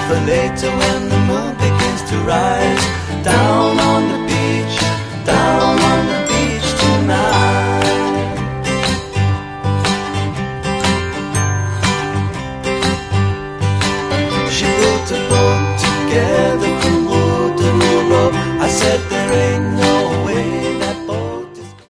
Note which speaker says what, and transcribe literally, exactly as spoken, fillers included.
Speaker 1: for later when the moon begins to rise. Down on the beach, down on the beach tonight. She built a boat together from wood and rope. I said there ain't no